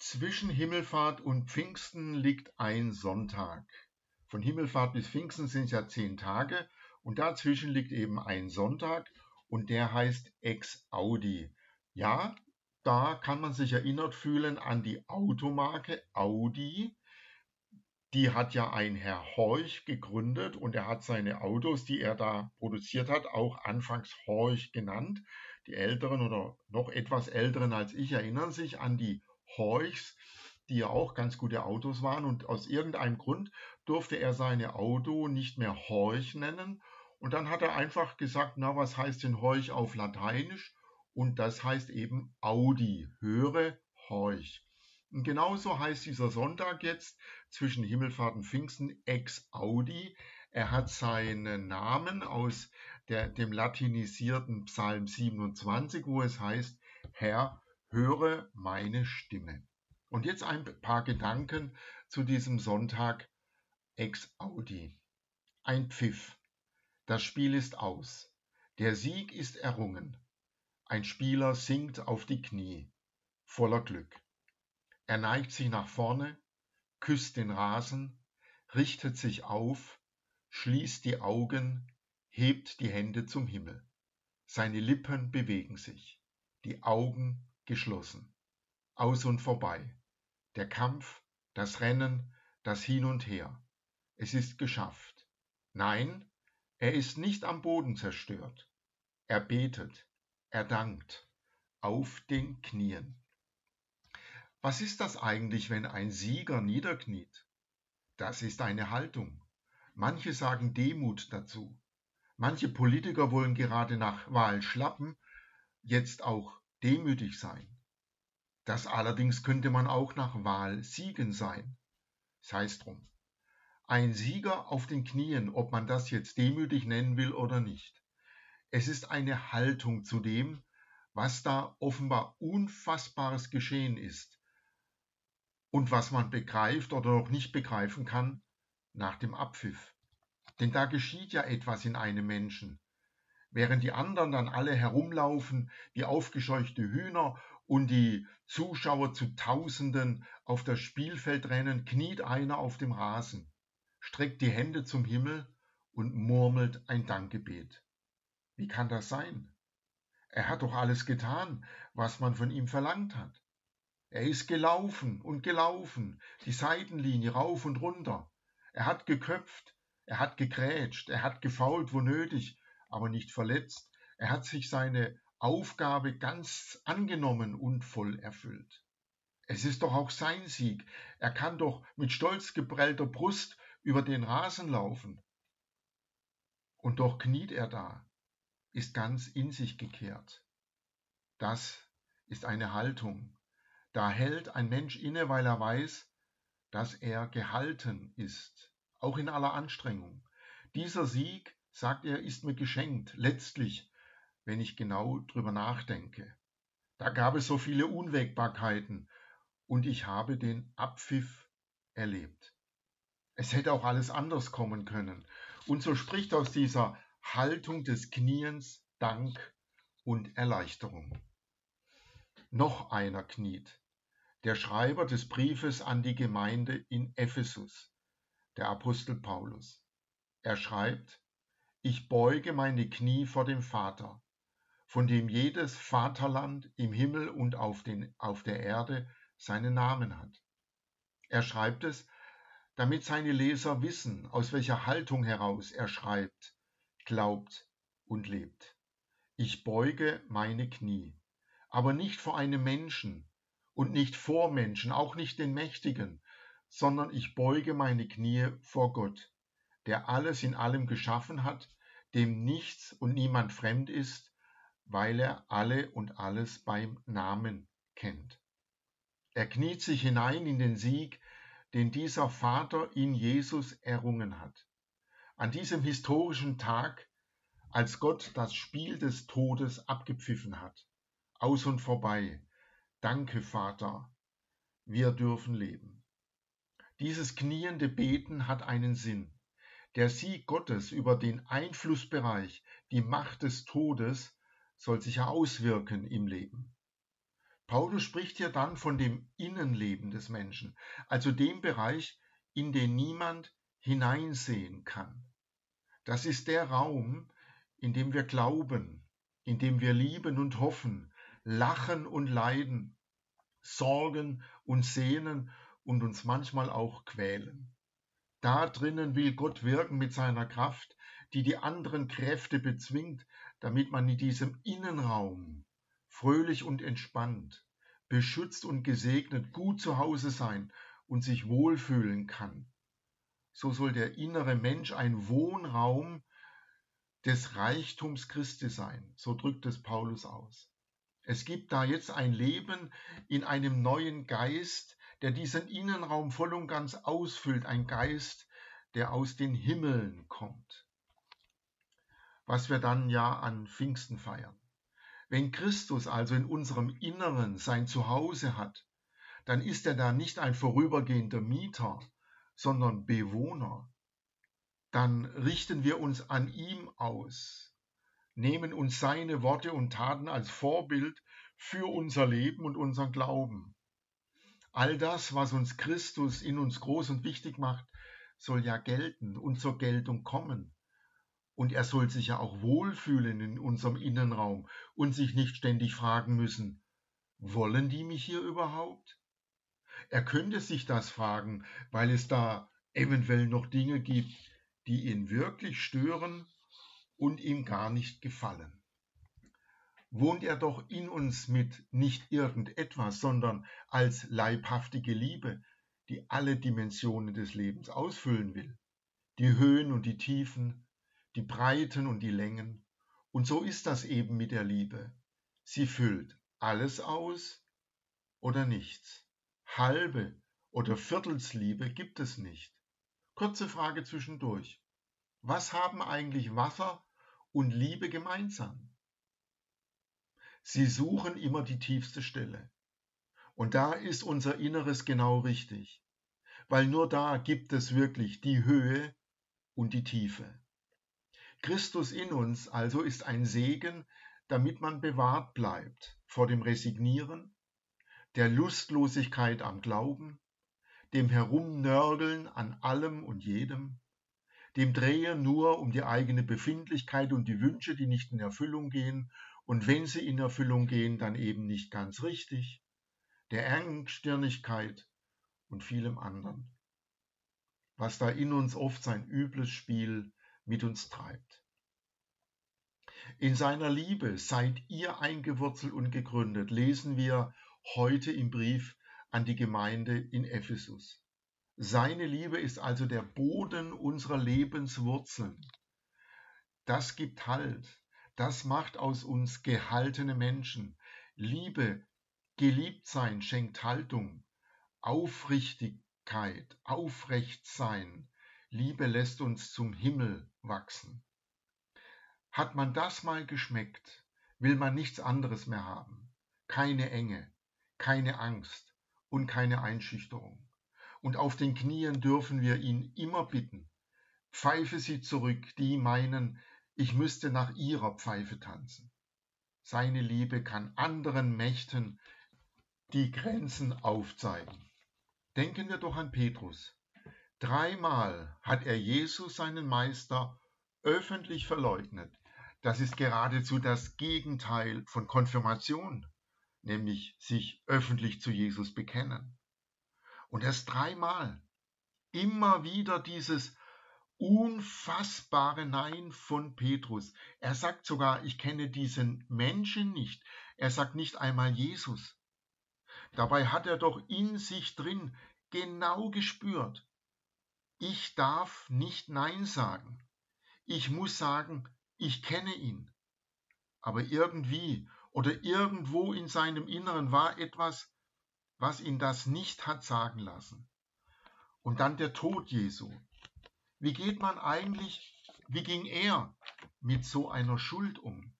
Zwischen Himmelfahrt und Pfingsten liegt ein Sonntag. Von Himmelfahrt bis Pfingsten sind es ja 10 Tage und dazwischen liegt eben ein Sonntag und der heißt Ex Audi. Ja, da kann man sich erinnert fühlen an die Automarke Audi. Die hat ja ein Herr Horch gegründet und er hat seine Autos, die er da produziert hat, auch anfangs Horch genannt. Die Älteren oder noch etwas Älteren als ich erinnern sich an die Horchs, die ja auch ganz gute Autos waren, und aus irgendeinem Grund durfte er seine Auto nicht mehr Horch nennen und dann hat er einfach gesagt, na, was heißt denn Horch auf Lateinisch? Und das heißt eben Audi, höre Horch. Und genauso heißt dieser Sonntag jetzt zwischen Himmelfahrt und Pfingsten Ex Audi. Er hat seinen Namen aus dem latinisierten Psalm 27, wo es heißt, Herr, höre meine Stimme. Und jetzt ein paar Gedanken zu diesem Sonntag Ex Audi. Ein Pfiff. Das Spiel ist aus. Der Sieg ist errungen. Ein Spieler sinkt auf die Knie, voller Glück. Er neigt sich nach vorne, küsst den Rasen, richtet sich auf, schließt die Augen, hebt die Hände zum Himmel. Seine Lippen bewegen sich, die Augen geschlossen. Aus und vorbei. Der Kampf, das Rennen, das Hin und Her. Es ist geschafft. Nein, er ist nicht am Boden zerstört. Er betet, er dankt, auf den Knien. Was ist das eigentlich, wenn ein Sieger niederkniet? Das ist eine Haltung. Manche sagen Demut dazu. Manche Politiker wollen gerade nach Wahl schlappen, jetzt auch demütig sein. Das allerdings könnte man auch nach Wahl siegen sein. Sei's drum. Ein Sieger auf den Knien, ob man das jetzt demütig nennen will oder nicht. Es ist eine Haltung zu dem, was da offenbar Unfassbares geschehen ist und was man begreift oder noch nicht begreifen kann nach dem Abpfiff. Denn da geschieht ja etwas in einem Menschen. Während die anderen dann alle herumlaufen wie aufgescheuchte Hühner und die Zuschauer zu Tausenden auf das Spielfeld rennen, kniet einer auf dem Rasen, streckt die Hände zum Himmel und murmelt ein Dankgebet. Wie kann das sein? Er hat doch alles getan, was man von ihm verlangt hat. Er ist gelaufen, die Seitenlinie rauf und runter. Er hat geköpft, er hat gegrätscht, er hat gefoult, wo nötig, aber nicht verletzt. Er hat sich seine Aufgabe ganz angenommen und voll erfüllt. Es ist doch auch sein Sieg. Er kann doch mit stolz geprellter Brust über den Rasen laufen. Und doch kniet er da, ist ganz in sich gekehrt. Das ist eine Haltung. Da hält ein Mensch inne, weil er weiß, dass er gehalten ist, auch in aller Anstrengung. Dieser Sieg, sagt er, ist mir geschenkt, letztlich, wenn ich genau drüber nachdenke. Da gab es so viele Unwägbarkeiten und ich habe den Abpfiff erlebt. Es hätte auch alles anders kommen können. Und so spricht aus dieser Haltung des Kniens Dank und Erleichterung. Noch einer kniet. Der Schreiber des Briefes an die Gemeinde in Ephesus, der Apostel Paulus. Er schreibt, ich beuge meine Knie vor dem Vater, von dem jedes Vaterland im Himmel und auf der Erde seinen Namen hat. Er schreibt es, damit seine Leser wissen, aus welcher Haltung heraus er schreibt, glaubt und lebt. Ich beuge meine Knie, aber nicht vor einem Menschen und nicht vor Menschen, auch nicht den Mächtigen, sondern ich beuge meine Knie vor Gott, der alles in allem geschaffen hat, dem nichts und niemand fremd ist, weil er alle und alles beim Namen kennt. Er kniet sich hinein in den Sieg, den dieser Vater in Jesus errungen hat. An diesem historischen Tag, als Gott das Spiel des Todes abgepfiffen hat. Aus und vorbei. Danke, Vater, wir dürfen leben. Dieses kniende Beten hat einen Sinn. Der Sieg Gottes über den Einflussbereich, die Macht des Todes, soll sich ja auswirken im Leben. Paulus spricht hier dann von dem Innenleben des Menschen, also dem Bereich, in den niemand hineinsehen kann. Das ist der Raum, in dem wir glauben, in dem wir lieben und hoffen, lachen und leiden, sorgen und sehnen und uns manchmal auch quälen. Da drinnen will Gott wirken mit seiner Kraft, die die anderen Kräfte bezwingt, damit man in diesem Innenraum fröhlich und entspannt, beschützt und gesegnet, gut zu Hause sein und sich wohlfühlen kann. So soll der innere Mensch ein Wohnraum des Reichtums Christi sein, so drückt es Paulus aus. Es gibt da jetzt ein Leben in einem neuen Geist, der diesen Innenraum voll und ganz ausfüllt, ein Geist, der aus den Himmeln kommt, was wir dann ja an Pfingsten feiern. Wenn Christus also in unserem Inneren sein Zuhause hat, dann ist er da nicht ein vorübergehender Mieter, sondern Bewohner. Dann richten wir uns an ihm aus, nehmen uns seine Worte und Taten als Vorbild für unser Leben und unseren Glauben. All das, was uns Christus in uns groß und wichtig macht, soll ja gelten und zur Geltung kommen. Und er soll sich ja auch wohlfühlen in unserem Innenraum und sich nicht ständig fragen müssen, wollen die mich hier überhaupt? Er könnte sich das fragen, weil es da eventuell noch Dinge gibt, die ihn wirklich stören und ihm gar nicht gefallen. Wohnt er doch in uns mit nicht irgendetwas, sondern als leibhaftige Liebe, die alle Dimensionen des Lebens ausfüllen will. Die Höhen und die Tiefen, die Breiten und die Längen. Und so ist das eben mit der Liebe. Sie füllt alles aus oder nichts. Halbe oder Viertelsliebe gibt es nicht. Kurze Frage zwischendurch. Was haben eigentlich Wasser und Liebe gemeinsam? Sie suchen immer die tiefste Stelle. Und da ist unser Inneres genau richtig, weil nur da gibt es wirklich die Höhe und die Tiefe. Christus in uns also ist ein Segen, damit man bewahrt bleibt vor dem Resignieren, der Lustlosigkeit am Glauben, dem Herumnörgeln an allem und jedem, dem Drehen nur um die eigene Befindlichkeit und die Wünsche, die nicht in Erfüllung gehen, und wenn sie in Erfüllung gehen, dann eben nicht ganz richtig, der Engstirnigkeit und vielem anderen, was da in uns oft sein übles Spiel mit uns treibt. In seiner Liebe seid ihr eingewurzelt und gegründet, lesen wir heute im Brief an die Gemeinde in Ephesus. Seine Liebe ist also der Boden unserer Lebenswurzeln. Das gibt Halt. Das macht aus uns gehaltene Menschen. Liebe, Geliebtsein schenkt Haltung, Aufrichtigkeit, Aufrechtsein. Liebe lässt uns zum Himmel wachsen. Hat man das mal geschmeckt, will man nichts anderes mehr haben. Keine Enge, keine Angst und keine Einschüchterung. Und auf den Knien dürfen wir ihn immer bitten. Pfeife sie zurück, die meinen, ich müsste nach ihrer Pfeife tanzen. Seine Liebe kann anderen Mächten die Grenzen aufzeigen. Denken wir doch an Petrus. 3-mal hat er Jesus, seinen Meister, öffentlich verleugnet. Das ist geradezu das Gegenteil von Konfirmation, nämlich sich öffentlich zu Jesus bekennen. Und erst 3-mal. Immer wieder dieses unfassbare Nein von Petrus. Er sagt sogar, ich kenne diesen Menschen nicht. Er sagt nicht einmal Jesus. Dabei hat er doch in sich drin genau gespürt, ich darf nicht Nein sagen. Ich muss sagen, ich kenne ihn. Aber irgendwie oder irgendwo in seinem Inneren war etwas, was ihn das nicht hat sagen lassen. Und dann der Tod Jesu. Wie ging er mit so einer Schuld um?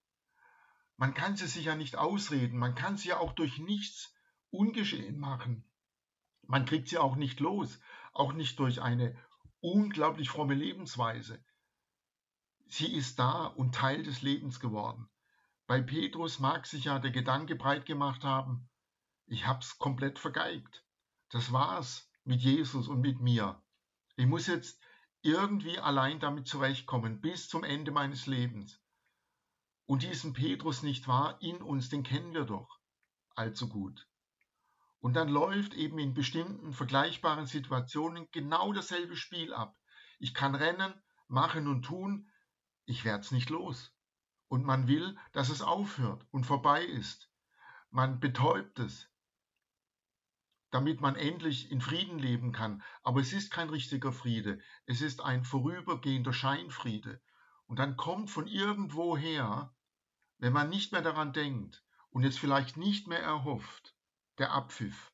Man kann sie sich ja nicht ausreden, man kann sie ja auch durch nichts ungeschehen machen. Man kriegt sie auch nicht los, auch nicht durch eine unglaublich fromme Lebensweise. Sie ist da und Teil des Lebens geworden. Bei Petrus mag sich ja der Gedanke breit gemacht haben, ich hab's komplett vergeigt. Das war's mit Jesus und mit mir. Ich muss jetzt irgendwie allein damit zurechtkommen, bis zum Ende meines Lebens. Und diesen Petrus, nicht wahr, in uns, den kennen wir doch allzu gut. Und dann läuft eben in bestimmten vergleichbaren Situationen genau dasselbe Spiel ab. Ich kann rennen, machen und tun, ich werde es nicht los. Und man will, dass es aufhört und vorbei ist. Man betäubt es, damit man endlich in Frieden leben kann. Aber es ist kein richtiger Friede. Es ist ein vorübergehender Scheinfriede. Und dann kommt von irgendwoher, wenn man nicht mehr daran denkt und es vielleicht nicht mehr erhofft, der Abpfiff.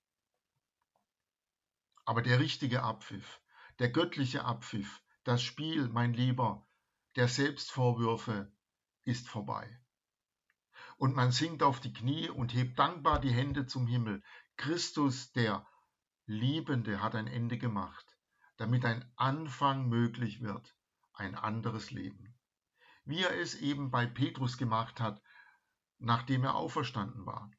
Aber der richtige Abpfiff, der göttliche Abpfiff, das Spiel, mein Lieber, der Selbstvorwürfe ist vorbei. Und man sinkt auf die Knie und hebt dankbar die Hände zum Himmel. Christus, der Liebende, hat ein Ende gemacht, damit ein Anfang möglich wird, ein anderes Leben. Wie er es eben bei Petrus gemacht hat, nachdem er auferstanden war.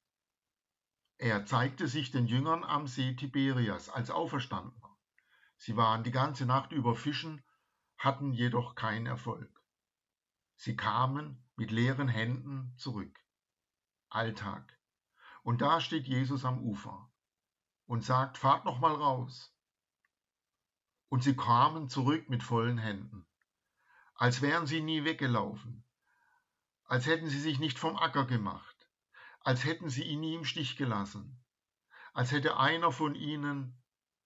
Er zeigte sich den Jüngern am See Tiberias als Auferstandener. Sie waren die ganze Nacht über fischen, hatten jedoch keinen Erfolg. Sie kamen mit leeren Händen zurück. Alltag. Und da steht Jesus am Ufer und sagt, fahrt noch mal raus. Und sie kamen zurück mit vollen Händen, als wären sie nie weggelaufen, als hätten sie sich nicht vom Acker gemacht, als hätten sie ihn nie im Stich gelassen, als hätte einer von ihnen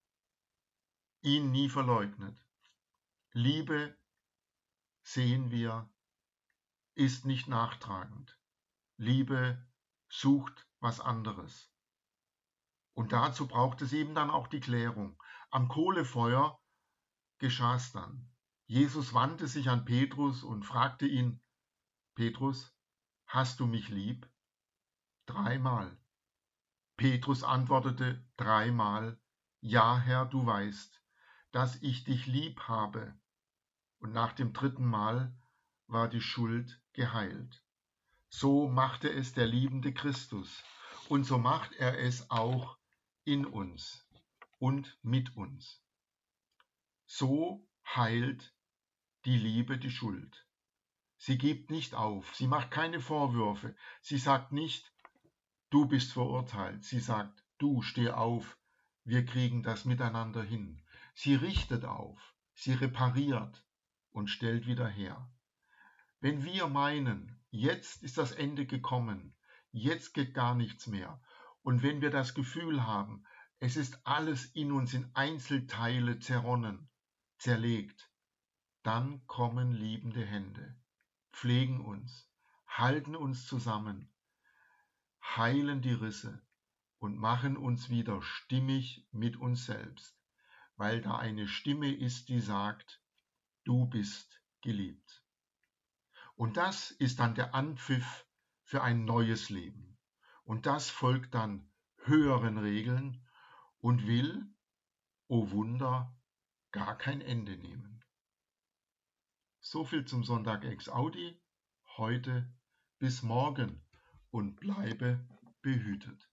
ihn nie verleugnet. Liebe, sehen wir, ist nicht nachtragend. Liebe sucht was anderes. Und dazu braucht es eben dann auch die Klärung. Am Kohlefeuer geschah es dann. Jesus wandte sich an Petrus und fragte ihn, Petrus, hast du mich lieb? 3-mal. Petrus antwortete 3-mal, ja Herr, du weißt, dass ich dich lieb habe. Und nach dem 3. Mal war die Schuld geheilt. So machte es der liebende Christus und so macht er es auch in uns und mit uns. So heilt die Liebe die Schuld. Sie gibt nicht auf, sie macht keine Vorwürfe, sie sagt nicht, du bist verurteilt, sie sagt, du steh auf, wir kriegen das miteinander hin. Sie richtet auf, sie repariert und stellt wieder her. Wenn wir meinen, jetzt ist das Ende gekommen, jetzt geht gar nichts mehr, und wenn wir das Gefühl haben, es ist alles in uns in Einzelteile zerronnen, zerlegt, dann kommen liebende Hände, pflegen uns, halten uns zusammen, heilen die Risse und machen uns wieder stimmig mit uns selbst, weil da eine Stimme ist, die sagt, du bist geliebt. Und das ist dann der Anpfiff für ein neues Leben. Und das folgt dann höheren Regeln und will, o Wunder, gar kein Ende nehmen. So viel zum Sonntag ex Audi, heute bis morgen und bleibe behütet.